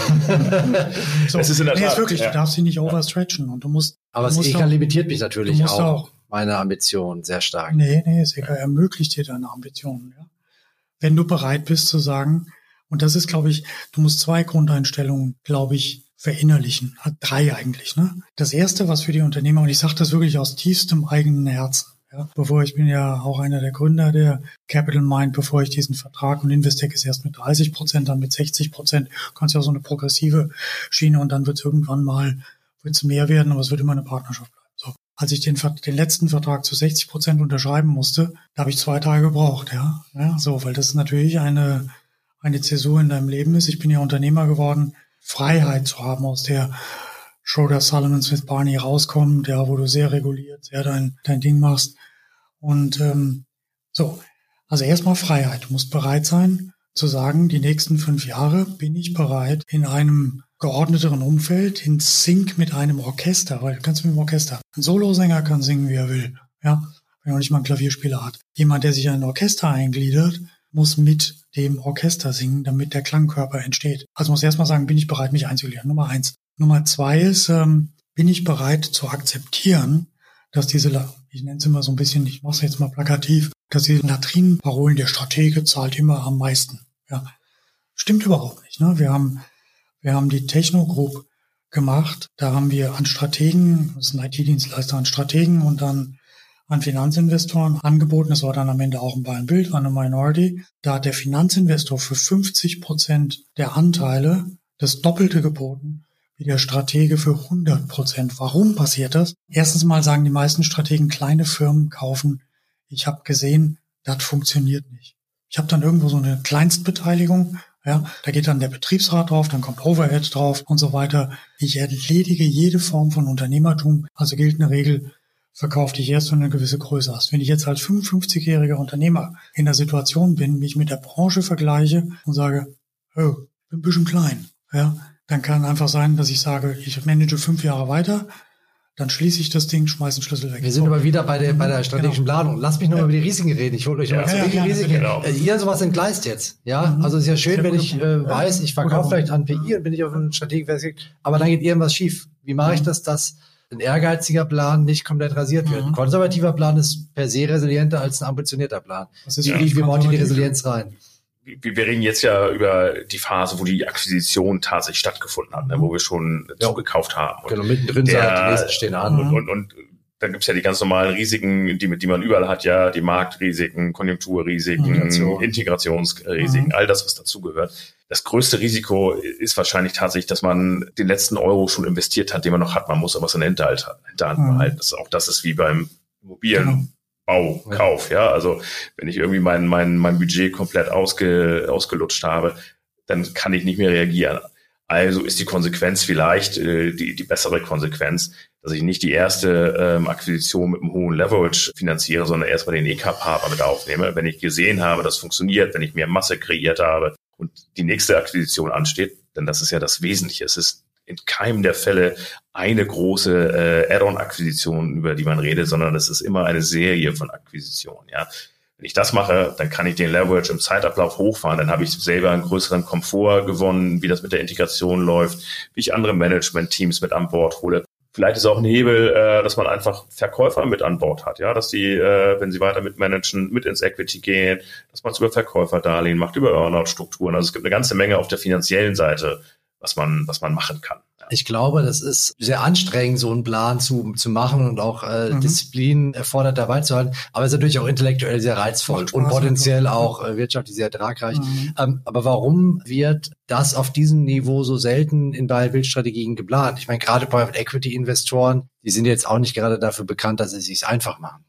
So, das ist in der nee, Tat, ist wirklich, ja. Du darfst sie nicht overstretchen und du musst. Aber du das musst E K auch, limitiert mich natürlich auch, auch meine Ambitionen sehr stark. Nee, nee, das E K ermöglicht dir deine Ambitionen. Ja. Wenn du bereit bist zu sagen, und das ist, glaube ich, du musst zwei Grundeinstellungen, glaube ich, verinnerlichen. Drei eigentlich. Ne? Das Erste, was für die Unternehmer, und ich sage das wirklich aus tiefstem eigenen Herzen, ja, bevor ich bin ja auch einer der Gründer der Capital Mind, bevor ich diesen Vertrag, und Investec ist erst mit dreißig Prozent, dann mit sechzig Prozent, kannst ja auch so eine progressive Schiene und dann wird es irgendwann mal wird's mehr werden, aber es wird immer eine Partnerschaft bleiben. So. Als ich den, den letzten Vertrag zu sechzig Prozent unterschreiben musste, da habe ich zwei Tage gebraucht, ja. ja. So, weil das natürlich eine, eine Zäsur in deinem Leben ist. Ich bin ja Unternehmer geworden, Freiheit zu haben, aus der Schroeder, Salomon, Smith, Barney rauskommt, ja, wo du sehr reguliert, sehr dein, dein Ding machst. Und ähm, so, also erstmal Freiheit. Du musst bereit sein zu sagen, die nächsten fünf Jahre bin ich bereit, in einem geordneteren Umfeld, in Sync mit einem Orchester, weil du kannst mit dem Orchester. Ein Solosänger kann singen, wie er will, ja, wenn er nicht mal einen Klavierspieler hat. Jemand, der sich in ein Orchester eingliedert, muss mit dem Orchester singen, damit der Klangkörper entsteht. Also muss erstmal sagen, bin ich bereit, mich einzugliedern. Nummer eins. Nummer zwei ist, ähm, bin ich bereit zu akzeptieren, dass diese, ich nenne es immer so ein bisschen, ich mache es jetzt mal plakativ, dass diese Latrinenparolen, der Stratege zahlt immer am meisten. Ja, stimmt überhaupt nicht. Ne? Wir haben, wir haben die Techno Group gemacht. Da haben wir an Strategen, das ist ein I T-Dienstleister, an Strategen und dann an Finanzinvestoren angeboten. Das war dann am Ende auch ein Buy and Build, war eine Minority. Da hat der Finanzinvestor für fünfzig Prozent der Anteile das Doppelte geboten wie der Stratege für hundert Prozent. Warum passiert das? Erstens mal sagen die meisten Strategen, kleine Firmen kaufen. Ich habe gesehen, das funktioniert nicht. Ich habe dann irgendwo so eine Kleinstbeteiligung, ja, da geht dann der Betriebsrat drauf, dann kommt Overhead drauf und so weiter. Ich erledige jede Form von Unternehmertum, also gilt eine Regel, verkauf dich erst, wenn du eine gewisse Größe hast. Wenn ich jetzt als fünfundfünfzigjähriger Unternehmer in der Situation bin, mich mit der Branche vergleiche und sage, oh, ich bin ein bisschen klein, ja, dann kann einfach sein, dass ich sage, ich manage fünf Jahre weiter, dann schließe ich das Ding, schmeiße den Schlüssel weg. Wir sind so. aber wieder bei der, bei der strategischen genau. Planung. Lass mich noch ja. mal über die Risiken reden. Ich hole euch ja, mal zu ja, ja, Risiken. Genau. Ihr sowas entgleist jetzt. Ja, mhm. also es ist ja schön, wenn ich äh, weiß, ich verkaufe vielleicht an P I und bin ich auf einen Strategie, aber dann geht irgendwas schief. Wie mache mhm. ich das, dass ein ehrgeiziger Plan nicht komplett rasiert wird? Mhm. Ein konservativer Plan ist per se resilienter als ein ambitionierter Plan. Das ist wie, wie baut ihr die Resilienz rein? Wir reden jetzt ja über die Phase, wo die Akquisition tatsächlich stattgefunden hat, ne, wo wir schon ja. zugekauft haben. Und genau, mittendrin sind die nächsten stehen an. Und, und, und dann gibt's ja die ganz normalen Risiken, die, die man überall hat, ja, die Marktrisiken, Konjunkturrisiken, Integration. Integrationsrisiken, mhm. all das, was dazugehört. Das größte Risiko ist wahrscheinlich tatsächlich, dass man den letzten Euro schon investiert hat, den man noch hat. Man muss aber so eine Hinterhalt, Hinterhand mhm. behalten. Das ist, auch das ist wie beim Immobilien. Genau. Bau, Kauf, ja, also wenn ich irgendwie mein mein mein Budget komplett ausge, ausgelutscht habe, dann kann ich nicht mehr reagieren. Also ist die Konsequenz vielleicht äh, die die bessere Konsequenz, dass ich nicht die erste ähm, Akquisition mit einem hohen Leverage finanziere, sondern erstmal den E K-Partner mit aufnehme. Wenn ich gesehen habe, das funktioniert, wenn ich mehr Masse kreiert habe und die nächste Akquisition ansteht, denn das ist ja das Wesentliche. Es ist in keinem der Fälle eine große äh, Add-on-Akquisition, über die man redet, sondern es ist immer eine Serie von Akquisitionen. Ja, wenn ich das mache, dann kann ich den Leverage im Zeitablauf hochfahren, dann habe ich selber einen größeren Komfort gewonnen, wie das mit der Integration läuft, wie ich andere Management-Teams mit an Bord hole. Vielleicht ist auch ein Hebel, äh, dass man einfach Verkäufer mit an Bord hat, ja, dass die, äh, wenn sie weiter mitmanagen, mit ins Equity gehen, dass man es über Verkäuferdarlehen macht, über Earnout-Strukturen. Also es gibt eine ganze Menge auf der finanziellen Seite, was man, was man machen kann. Ja. Ich glaube, das ist sehr anstrengend, so einen Plan zu, zu machen und auch äh, mhm. Disziplin erfordert, dabei zu halten. Aber es ist natürlich auch intellektuell sehr reizvoll und potenziell auch äh, wirtschaftlich sehr tragreich. Mhm. Ähm, aber warum wird das auf diesem Niveau so selten in Buy-and-Build-Strategien geplant? Ich meine, gerade Private Equity Investoren, die sind jetzt auch nicht gerade dafür bekannt, dass sie es sich einfach machen.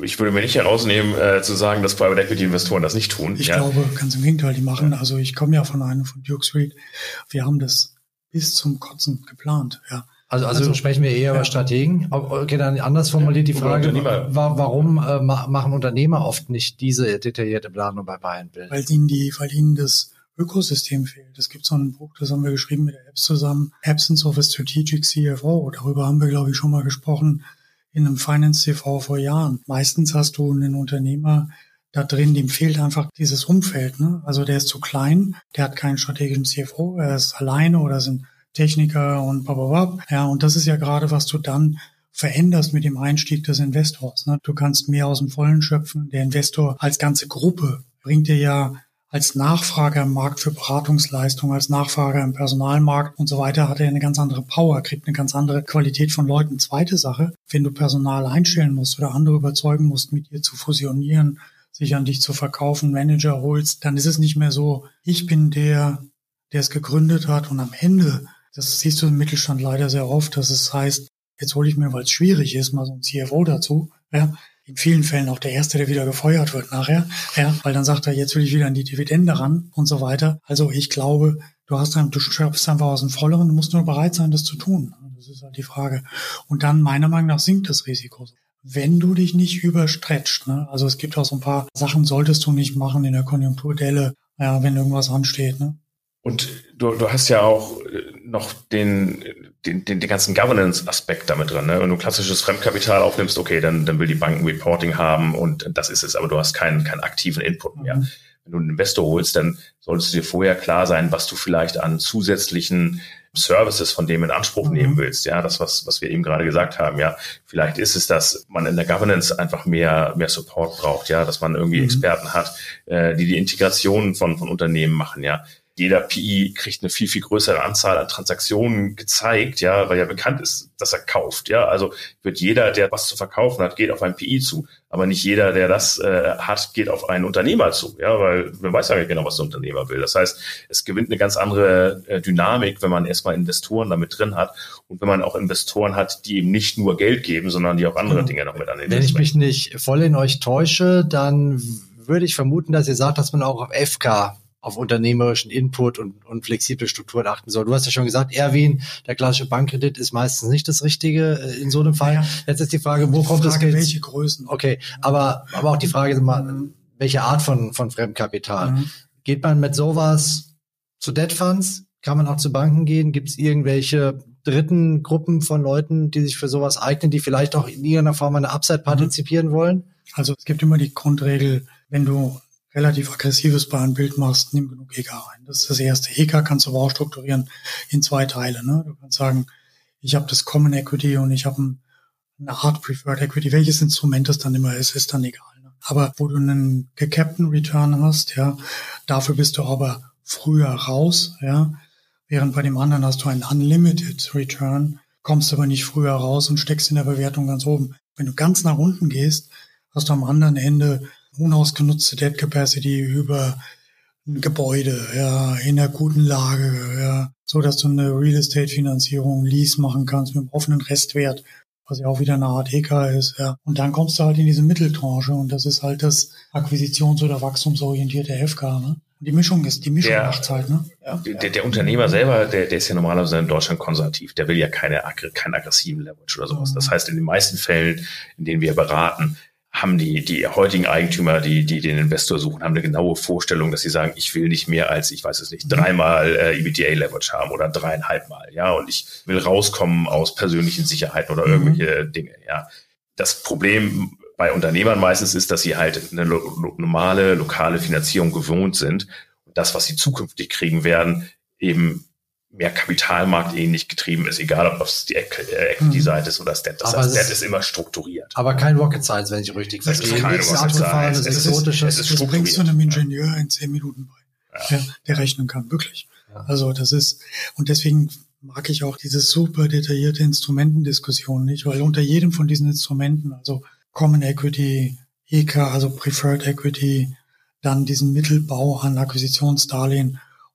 Ich würde mir nicht herausnehmen, äh, zu sagen, dass Private Equity Investoren das nicht tun. Ich ja. glaube, ganz im Gegenteil, die machen, also ich komme ja von einem von Duke Street. Wir haben das bis zum Kotzen geplant, ja. Also, also, also sprechen wir eher ja. über Strategen. Okay, dann anders formuliert die Frage, wa- warum äh, machen Unternehmer oft nicht diese detaillierte Planung bei Buy and Build? Weil ihnen die, weil ihnen das Ökosystem fehlt. Es gibt so ein Buch, das haben wir geschrieben mit der Apps zusammen, Absence of a Strategic C F O. Darüber haben wir, glaube ich, schon mal gesprochen in einem Finance T V vor Jahren. Meistens hast du einen Unternehmer da drin, dem fehlt einfach dieses Umfeld, ne? Also der ist zu klein, der hat keinen strategischen C F O, er ist alleine oder sind Techniker und blablabla. Ja, und das ist ja gerade, was du dann veränderst mit dem Einstieg des Investors. Ne? Du kannst mehr aus dem Vollen schöpfen. Der Investor als ganze Gruppe bringt dir ja als Nachfrager im Markt für Beratungsleistungen, als Nachfrager im Personalmarkt und so weiter, hat er eine ganz andere Power, kriegt eine ganz andere Qualität von Leuten. Zweite Sache, wenn du Personal einstellen musst oder andere überzeugen musst, mit dir zu fusionieren, sich an dich zu verkaufen, Manager holst, dann ist es nicht mehr so, ich bin der, der es gegründet hat und am Ende, das siehst du im Mittelstand leider sehr oft, dass es heißt, jetzt hole ich mir, weil es schwierig ist, mal so ein C F O dazu, ja, in vielen Fällen auch der Erste, der wieder gefeuert wird nachher, ja, weil dann sagt er, jetzt will ich wieder an die Dividende ran und so weiter. Also ich glaube, du hast dann, du schöpfst einfach aus dem Volleren, du musst nur bereit sein, das zu tun. Das ist halt die Frage. Und dann, meiner Meinung nach, sinkt das Risiko. Wenn du dich nicht überstretcht, ne, also es gibt auch so ein paar Sachen, solltest du nicht machen in der Konjunkturdelle, ja, wenn irgendwas ansteht, ne. Und du, du hast ja auch noch den, den, den, den ganzen Governance-Aspekt damit drin. Ne? Wenn du klassisches Fremdkapital aufnimmst, okay, dann, dann will die Bank ein Reporting haben und das ist es, aber du hast keinen, keinen aktiven Input mehr. Mhm. Wenn du einen Investor holst, dann solltest du dir vorher klar sein, was du vielleicht an zusätzlichen Services von dem in Anspruch mhm. nehmen willst. Ja, das, was, was wir eben gerade gesagt haben. Ja, vielleicht ist es, dass man in der Governance einfach mehr, mehr Support braucht. Ja, dass man irgendwie mhm. Experten hat, äh, die die Integration von, von Unternehmen machen. Ja, jeder P I kriegt eine viel, viel größere Anzahl an Transaktionen gezeigt, ja, weil ja bekannt ist, dass er kauft, ja. Also wird jeder, der was zu verkaufen hat, geht auf ein P I zu. Aber nicht jeder, der das äh, hat, geht auf einen Unternehmer zu, ja, weil man weiß ja nicht genau, was der Unternehmer will. Das heißt, es gewinnt eine ganz andere äh, Dynamik, wenn man erstmal Investoren damit drin hat und wenn man auch Investoren hat, die eben nicht nur Geld geben, sondern die auch andere Dinge noch mit an den Wenn ich mich nicht voll in euch täusche, dann würde ich vermuten, dass ihr sagt, dass man auch auf F K auf unternehmerischen Input und, und flexible Strukturen achten soll. Du hast ja schon gesagt, Erwin, der klassische Bankkredit ist meistens nicht das Richtige in so einem Fall. Ja. Jetzt ist die Frage, wo kommt das Geld? Welche Größen? Okay, aber aber auch die Frage, welche Art von von Fremdkapital? Mhm. Geht man mit sowas zu Debt Funds? Kann man auch zu Banken gehen? Gibt es irgendwelche dritten Gruppen von Leuten, die sich für sowas eignen, die vielleicht auch in irgendeiner Form an der Upside partizipieren mhm. wollen? Also es gibt immer die Grundregel, wenn du relativ aggressives Buy-and-Build machst, nimm genug E K rein. Das ist das erste. E K kannst du aber auch strukturieren in zwei Teile. Ne? Du kannst sagen, ich habe das Common Equity und ich habe ein, eine Art Preferred Equity. Welches Instrument das dann immer ist, ist dann egal. Ne? Aber wo du einen gecappten Return hast, ja, dafür bist du aber früher raus, ja, während bei dem anderen hast du einen Unlimited Return, kommst aber nicht früher raus und steckst in der Bewertung ganz oben. Wenn du ganz nach unten gehst, hast du am anderen Ende unausgenutzte Debt Capacity über ein Gebäude, ja, in einer guten Lage, ja, so dass du eine Real Estate Finanzierung, Lease machen kannst mit einem offenen Restwert, was ja auch wieder eine Art E K ist, ja. Und dann kommst du halt in diese Mitteltranche und das ist halt das akquisitions- oder wachstumsorientierte F K, ne? Und die Mischung ist, die Mischung der, macht's halt, ne? Ja. Der, der Unternehmer selber, der, der ist ja normalerweise in Deutschland konservativ. Der will ja keine, keinen aggressiven Leverage oder sowas. Das heißt, in den meisten Fällen, in denen wir beraten, haben die, die heutigen Eigentümer, die, die den Investor suchen, haben eine genaue Vorstellung, dass sie sagen, ich will nicht mehr als, ich weiß es nicht, dreimal äh, E B T A-Leverage haben oder dreieinhalbmal, ja, und ich will rauskommen aus persönlichen Sicherheiten oder irgendwelche mhm. Dinge, ja. Das Problem bei Unternehmern meistens ist, dass sie halt eine lo- normale, lokale Finanzierung gewohnt sind und das, was sie zukünftig kriegen werden, eben mehr kapitalmarktähnlich getrieben ist, egal ob es die Equity-Seite ist oder das Debt. Das heißt, Debt ist immer strukturiert. Aber kein Rocket Science, wenn ich richtig verstehe. Das ist kein Rocket Science. Es ist exotisches. Das bringst du einem Ingenieur in zehn Minuten bei, ja. der, der rechnen kann, wirklich. Ja. Also das ist, und deswegen mag ich auch diese super detaillierte Instrumentendiskussion nicht, weil unter jedem von diesen Instrumenten, also Common Equity, E K, also Preferred Equity, dann diesen Mittelbau an Akquisitionsdarlehen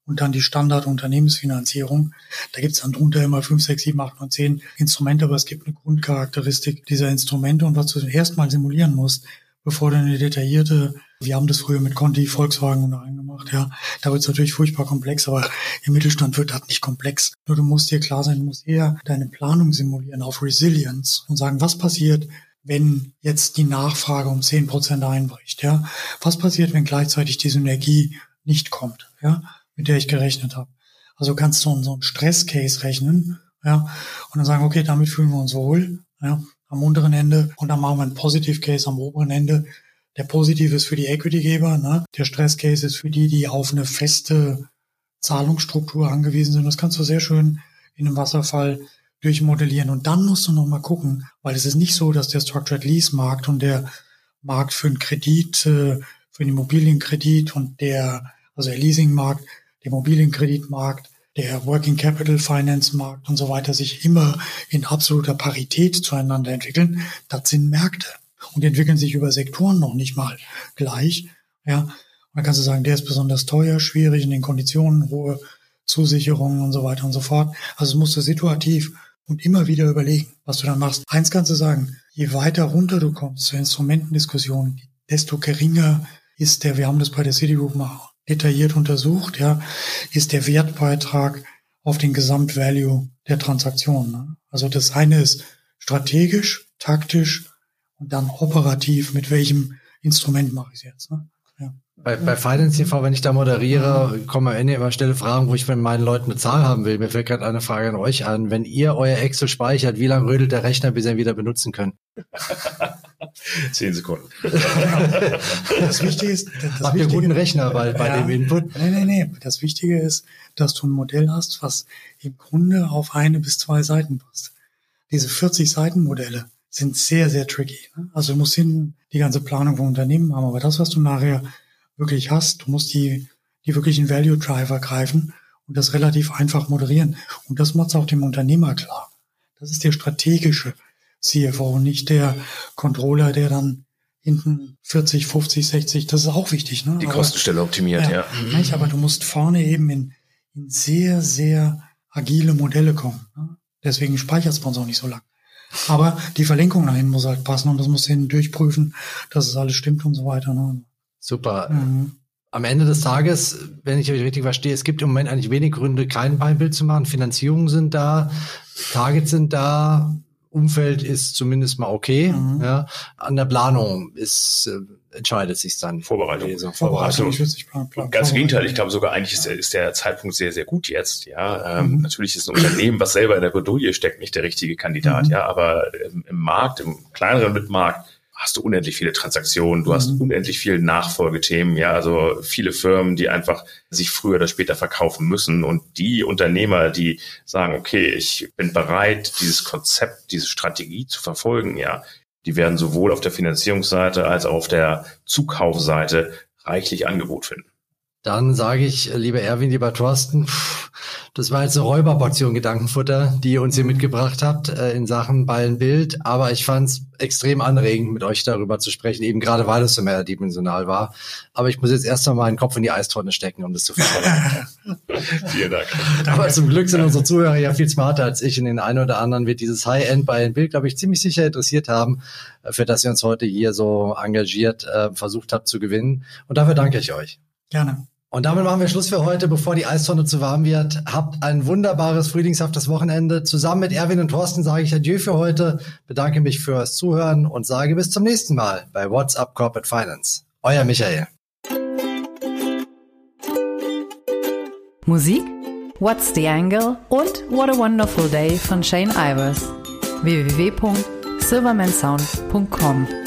und dann die Standard-Unternehmensfinanzierung. Da gibt's dann drunter immer fünf, sechs, sieben, acht, neun, zehn Instrumente, aber es gibt eine Grundcharakteristik dieser Instrumente. Und was du zuerst mal simulieren musst, bevor du eine detaillierte, wir haben das früher mit Conti, Volkswagen und allem gemacht, ja, da wird's natürlich furchtbar komplex, aber im Mittelstand wird das nicht komplex. Nur du musst dir klar sein, du musst eher deine Planung simulieren auf Resilience und sagen, was passiert, wenn jetzt die Nachfrage um zehn Prozent einbricht, ja? Was passiert, wenn gleichzeitig die Synergie nicht kommt, ja, mit der ich gerechnet habe? Also kannst du so einen Stress-Case rechnen, ja, und dann sagen, okay, damit fühlen wir uns wohl, ja, am unteren Ende, und dann machen wir einen Positive-Case am oberen Ende. Der Positive ist für die Equity-Geber, ne? Der Stress-Case ist für die, die auf eine feste Zahlungsstruktur angewiesen sind. Das kannst du sehr schön in einem Wasserfall durchmodellieren. Und dann musst du noch mal gucken, weil es ist nicht so, dass der Structured Lease Markt und der Markt für einen Kredit, für einen Immobilienkredit und der, also der Leasingmarkt, der Immobilienkreditmarkt, der Working Capital Finance Markt und so weiter sich immer in absoluter Parität zueinander entwickeln. Das sind Märkte und die entwickeln sich über Sektoren noch nicht mal gleich. Ja, und dann kannst du sagen, der ist besonders teuer, schwierig in den Konditionen, hohe Zusicherungen und so weiter und so fort. Also das musst du situativ und immer wieder überlegen, was du dann machst. Eins kannst du sagen, je weiter runter du kommst zur Instrumentendiskussion, desto geringer ist der, wir haben das bei der Citigroup mal detailliert untersucht, ja, ist der Wertbeitrag auf den Gesamtvalue der Transaktion. Ne? Also das eine ist strategisch, taktisch und dann operativ, mit welchem Instrument mache ich es jetzt. Ne? Ja. Bei, bei Finance T V, wenn ich da moderiere, kommen am Ende immer stelle Fragen, wo ich von meinen Leuten eine Zahl haben will. Mir fällt gerade eine Frage an euch an. Wenn ihr euer Excel speichert, wie lange rödelt der Rechner, bis ihr ihn wieder benutzen könnt? Zehn Sekunden. Das Wichtige ist, das Habt ihr einen guten Rechner bei, bei ja, dem Input? Nee, nee, nee. Das Wichtige ist, dass du ein Modell hast, was im Grunde auf eine bis zwei Seiten passt. Diese vierzig-Seiten-Modelle sind sehr, sehr tricky. Ne? Also du musst hinten die ganze Planung vom Unternehmen haben, aber das, was du nachher wirklich hast, du musst die, die wirklichen Value Driver greifen und das relativ einfach moderieren. Und das macht es auch dem Unternehmer klar. Das ist der strategische C F O, nicht der Controller, der dann hinten vierzig, fünfzig, sechzig, das ist auch wichtig. Ne? Die aber, Kostenstelle optimiert, ja. ja. Nicht, aber du musst vorne eben in, in sehr, sehr agile Modelle kommen. Ne? Deswegen speichert es bei uns auch nicht so lang. Aber die Verlinkung nach hinten muss halt passen und das muss hinten durchprüfen, dass es alles stimmt und so weiter. Ne? Super. Mhm. Am Ende des Tages, wenn ich euch richtig verstehe, es gibt im Moment eigentlich wenig Gründe, kein Beinbild zu machen. Finanzierungen sind da, Targets sind da, Umfeld ist zumindest mal okay. Mhm. Ja. An der Planung ist, äh, entscheidet sich dann. Vorbereitung. Also, Vorbereitung. Ich nicht plan, plan, ganz im Gegenteil. Ich glaube sogar eigentlich ist, ist der Zeitpunkt sehr, sehr gut jetzt. Ja, ähm, mhm. Natürlich ist ein Unternehmen, was selber in der Bredouille steckt, nicht der richtige Kandidat. Mhm. Ja, aber im, im Markt, im kleineren Mitmarkt, hast du unendlich viele Transaktionen, du mhm. hast unendlich viele Nachfolgethemen, ja, also viele Firmen, die einfach sich früher oder später verkaufen müssen und die Unternehmer, die sagen, okay, ich bin bereit, dieses Konzept, diese Strategie zu verfolgen, ja, die werden sowohl auf der Finanzierungsseite als auch auf der Zukaufseite reichlich Angebot finden. Dann sage ich, lieber Erwin, lieber Thorsten, das war jetzt eine Räuberportion Gedankenfutter, die ihr uns hier mitgebracht habt äh, in Sachen Ballenbild. Aber ich fand es extrem anregend, mit euch darüber zu sprechen, eben gerade weil es so mehrdimensional war. Aber ich muss jetzt erst mal meinen Kopf in die Eistonne stecken, um das zu verstehen. Vielen Dank. Aber zum Glück sind unsere Zuhörer ja viel smarter als ich. Und den einen oder anderen wird dieses High-End-Ballenbild, glaube ich, ziemlich sicher interessiert haben, für das ihr uns heute hier so engagiert äh, versucht habt zu gewinnen. Und dafür danke ich euch. Gerne. Und damit machen wir Schluss für heute, bevor die Eistonne zu warm wird. Habt ein wunderbares, frühlingshaftes Wochenende. Zusammen mit Erwin und Thorsten sage ich Adieu für heute, bedanke mich fürs Zuhören und sage bis zum nächsten Mal bei What's Up Corporate Finance. Euer Michael. Musik, What's the Angle und What a Wonderful Day von Shane Ivers. w w w punkt silverman sound punkt com